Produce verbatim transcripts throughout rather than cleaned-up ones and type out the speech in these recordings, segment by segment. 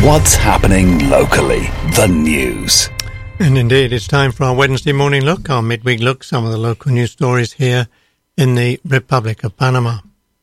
What's happening locally? The news. And indeed, it's time for our Wednesday morning look, our midweek look, some of the local news stories here in the Republic of Panama.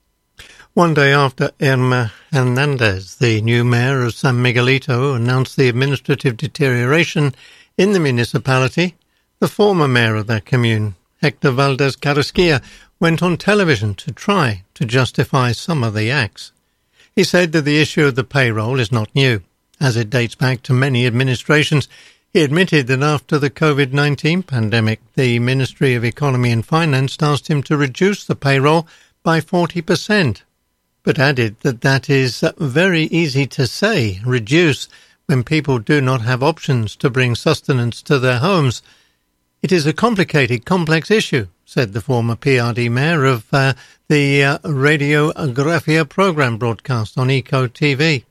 One day after Irma Hernandez, the new mayor of San Miguelito, announced the administrative deterioration in the municipality, the former mayor of that commune, Hector Valdez Carrasquilla, went on television to try to justify some of the acts. He said that the issue of the payroll is not new, as it dates back to many administrations. He admitted that after the covid nineteen pandemic, the Ministry of Economy and Finance asked him to reduce the payroll by forty percent, but added that that is very easy to say, reduce, when people do not have options to bring sustenance to their homes. It is a complicated, complex issue, said the former P R D mayor of uh, the uh, Radio Grafia program broadcast on Eco T V.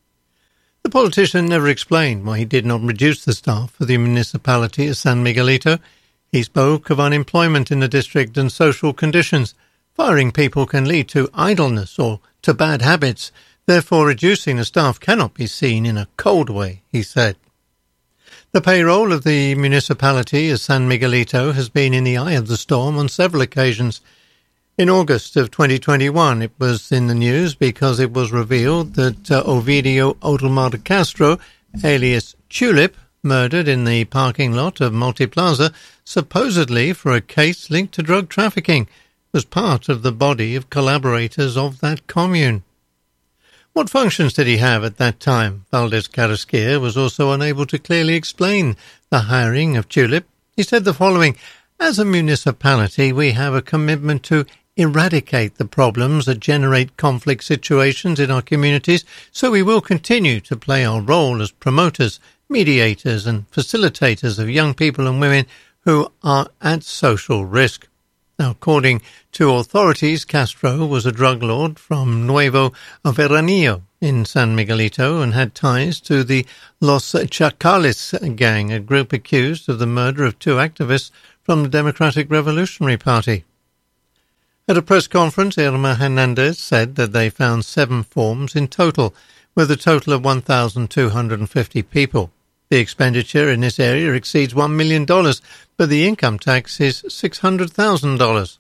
The politician never explained why he did not reduce the staff for the municipality of San Miguelito. He spoke of unemployment in the district and social conditions. Firing people can lead to idleness or to bad habits. Therefore, reducing the staff cannot be seen in a cold way, he said. The payroll of the municipality of San Miguelito has been in the eye of the storm on several occasions. In August of twenty twenty-one, it was in the news because it was revealed that uh, Ovidio Otomar Castro, alias Tulip, murdered in the parking lot of Multiplaza, supposedly for a case linked to drug trafficking, was part of the body of collaborators of that commune. What functions did he have at that time? Valdez Carrasquilla was also unable to clearly explain the hiring of Tulip. He said the following: as a municipality, we have a commitment to eradicate the problems that generate conflict situations in our communities, so we will continue to play our role as promoters, mediators and facilitators of young people and women who are at social risk. Now, according to authorities, Castro was a drug lord from Nuevo Veranillo in San Miguelito and had ties to the Los Chacales gang, a group accused of the murder of two activists from the Democratic Revolutionary Party. At a press conference, Irma Hernandez said that they found seven forms in total, with a total of one thousand two hundred fifty people. The expenditure in this area exceeds one million dollars, but the income tax is six hundred thousand dollars.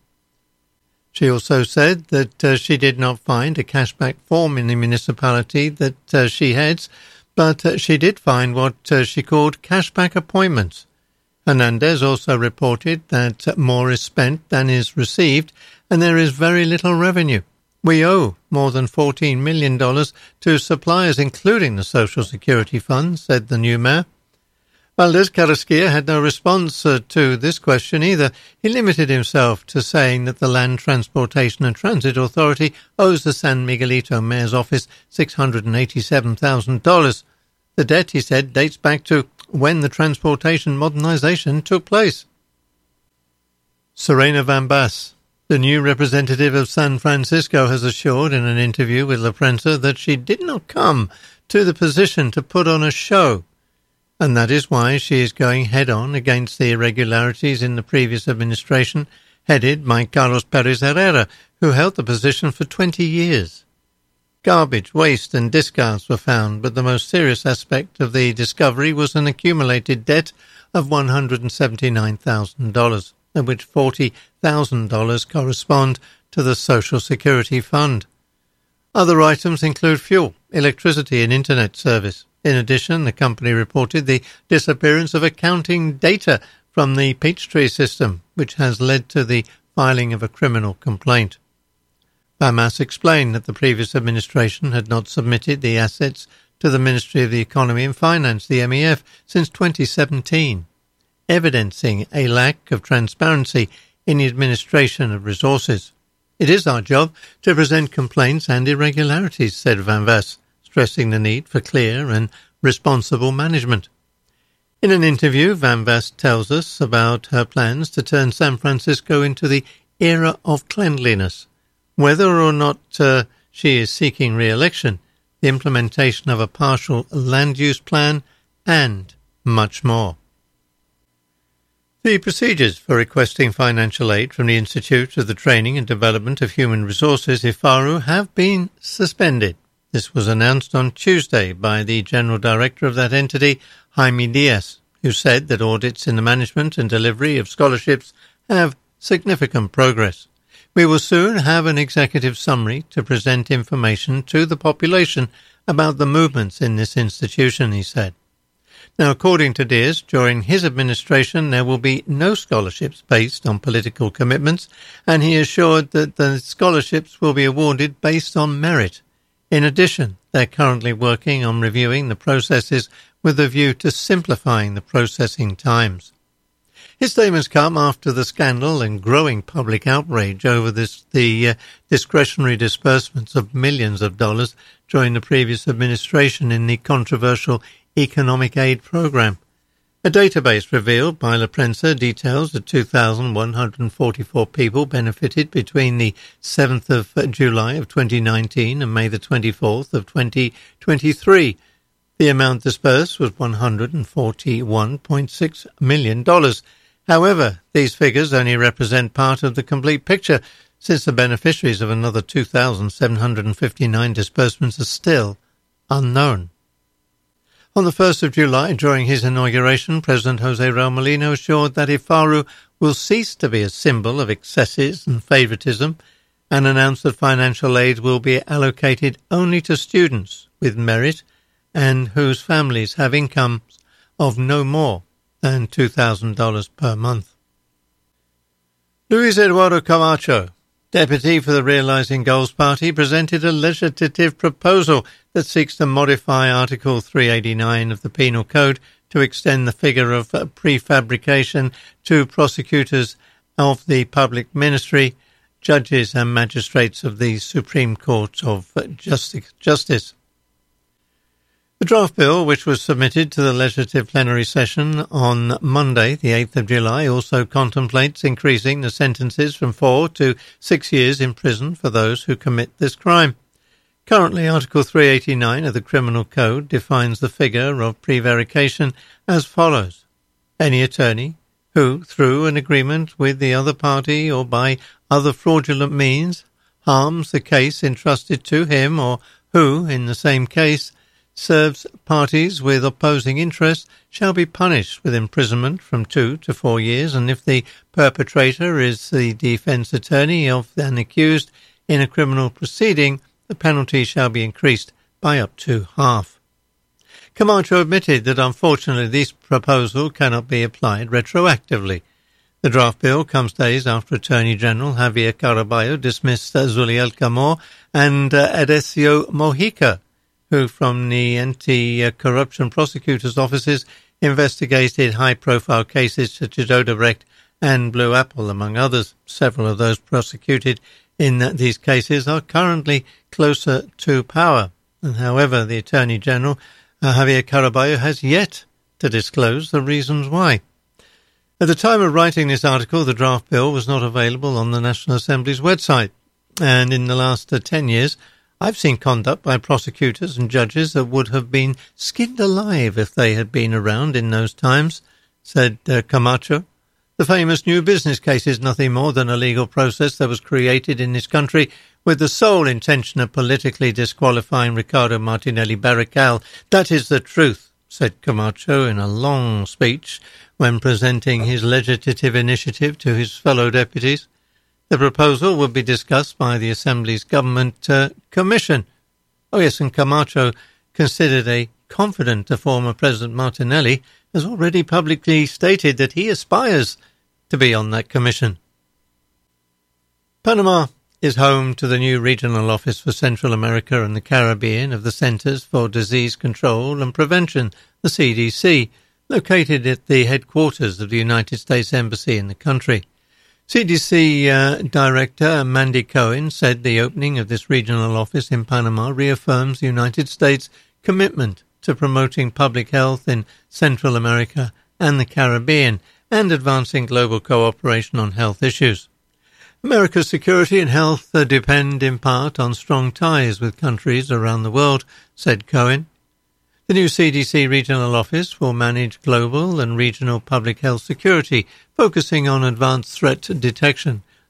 She also said that uh, she did not find a cashback form in the municipality that uh, she heads, but uh, she did find what uh, she called cashback appointments. Hernandez also reported that more is spent than is received, and there is very little revenue. We owe more than fourteen million dollars to suppliers, including the Social Security Fund, said the new mayor. Valdez Carrasquilla had no response uh, to this question either. He limited himself to saying that the Land Transportation and Transit Authority owes the San Miguelito mayor's office six hundred eighty-seven thousand dollars. The debt, he said, dates back to when the transportation modernization took place. Serena Van Bass, the new representative of San Francisco, has assured in an interview with La Prensa that she did not come to the position to put on a show, and that is why she is going head-on against the irregularities in the previous administration, headed by Carlos Perez Herrera, who held the position for twenty years. Garbage, waste and discards were found, but the most serious aspect of the discovery was an accumulated debt of one hundred seventy-nine thousand dollars, of which forty thousand dollars correspond to the Social Security Fund. Other items include fuel, electricity and internet service. In addition, the company reported the disappearance of accounting data from the Peachtree system, which has led to the filing of a criminal complaint. Bamas explained that the previous administration had not submitted the assets to the Ministry of the Economy and Finance, the M E F, since twenty seventeen, evidencing a lack of transparency in the administration of resources. It is our job to present complaints and irregularities, said Van Bass, stressing the need for clear and responsible management. In an interview, Van Bass tells us about her plans to turn San Francisco into the era of cleanliness. Whether or not uh, she is seeking re-election, the implementation of a partial land use plan, and much more. The procedures for requesting financial aid from the Institute of the Training and Development of Human Resources, I F A R U, have been suspended. This was announced on Tuesday by the General Director of that entity, Jaime Diaz, who said that audits in the management and delivery of scholarships have significant progress. We will soon have an executive summary to present information to the population about the movements in this institution, he said. Now, according to Diaz, during his administration there will be no scholarships based on political commitments, and he assured that the scholarships will be awarded based on merit. In addition, they're currently working on reviewing the processes with a view to simplifying the processing times. His statements come after the scandal and growing public outrage over this, the uh, discretionary disbursements of millions of dollars during the previous administration in the controversial economic aid program. A database revealed by La Prensa details that two thousand one hundred forty-four people benefited between the seventh of July of twenty nineteen and May the twenty-fourth of twenty twenty-three. The amount disbursed was one hundred forty-one point six million dollars. However, these figures only represent part of the complete picture, since the beneficiaries of another two thousand seven hundred fifty-nine disbursements are still unknown. On the first of July, during his inauguration, President José Raúl Mulino assured that IFARU will cease to be a symbol of excesses and favoritism, and announced that financial aid will be allocated only to students with merit and whose families have incomes of no more than two thousand dollars per month. Luis Eduardo Camacho, deputy for the Realizing Goals Party, presented a legislative proposal that seeks to modify Article three eighty-nine of the Penal Code to extend the figure of prefabrication to prosecutors of the public ministry, judges and magistrates of the Supreme Court of Justice. The draft bill, which was submitted to the legislative plenary session on Monday, the eighth of July, also contemplates increasing the sentences from four to six years in prison for those who commit this crime. Currently, Article three eighty-nine of the Criminal Code defines the figure of prevarication as follows. Any attorney who, through an agreement with the other party or by other fraudulent means, harms the case entrusted to him, or who, in the same case, serves parties with opposing interests, shall be punished with imprisonment from two to four years, and if the perpetrator is the defence attorney of an accused in a criminal proceeding, the penalty shall be increased by up to half. Camacho admitted that unfortunately this proposal cannot be applied retroactively. The draft bill comes days after Attorney General Javier Caraballo dismissed Zuliel Camor and uh, Edesio Mojica, who from the anti-corruption prosecutors' offices investigated high-profile cases such as Odebrecht and Blue Apple, among others. Several of those prosecuted in these cases are currently closer to power. And however, the Attorney General, uh, Javier Caraballo, has yet to disclose the reasons why. At the time of writing this article, the draft bill was not available on the National Assembly's website, and in the last uh, ten years, I've seen conduct by prosecutors and judges that would have been skinned alive if they had been around in those times, said uh, Camacho. The famous new business case is nothing more than a legal process that was created in this country with the sole intention of politically disqualifying Ricardo Martinelli Barrical. That is the truth, said Camacho in a long speech when presenting his legislative initiative to his fellow deputies. The proposal would be discussed by the Assembly's Government uh, Commission. Oh yes, and Camacho, considered a confidant to former President Martinelli, has already publicly stated that he aspires to be on that commission. Panama is home to the new Regional Office for Central America and the Caribbean of the Centers for Disease Control and Prevention, the C D C, located at the headquarters of the United States Embassy in the country. C D C uh, Director Mandy Cohen said the opening of this regional office in Panama reaffirms the United States' commitment to promoting public health in Central America and the Caribbean and advancing global cooperation on health issues. America's security and health uh, depend in part on strong ties with countries around the world, said Cohen. The new C D C regional office will manage global and regional public health security, focusing on advanced threat detection,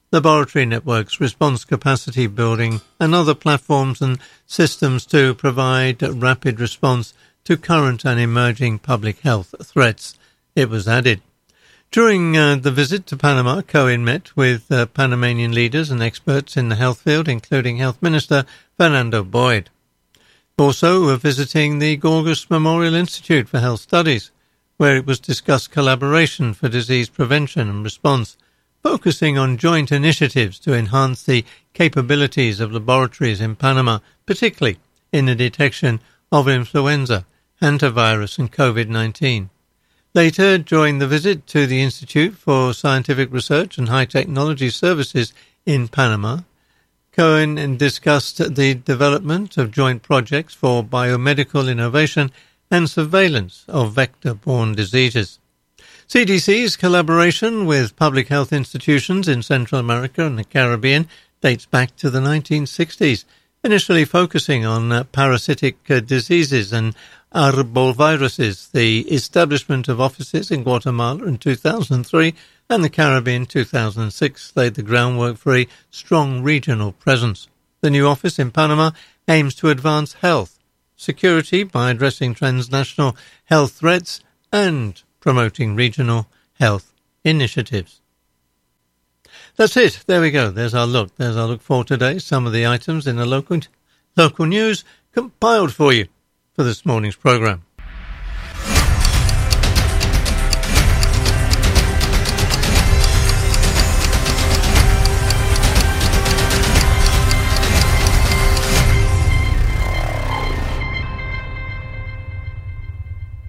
laboratory networks, response capacity building, and other platforms and systems to provide rapid response to current and emerging public health threats, it was added. During uh, the visit to Panama, Cohen met with uh, Panamanian leaders and experts in the health field, including Health Minister Fernando Boyd. Also uh, visiting the Gorgas Memorial Institute for Health Studies, where it was discussed collaboration for disease prevention and response, focusing on joint initiatives to enhance the capabilities of laboratories in Panama, particularly in the detection of influenza, hantavirus and COVID nineteen. Later, during the visit to the Institute for Scientific Research and High Technology Services in Panama, Cohen discussed the development of joint projects for biomedical innovation and surveillance of vector-borne diseases. C D C's collaboration with public health institutions in Central America and the Caribbean dates back to the nineteen sixties, initially focusing on uh, parasitic uh, diseases and arboviruses. The establishment of offices in Guatemala in two thousand three and the Caribbean in two thousand six laid the groundwork for a strong regional presence. The new office in Panama aims to advance health security by addressing transnational health threats and promoting regional health initiatives. That's it. There we go. There's our look. There's our look for today. Some of the items in the local local news compiled for you for this morning's programme.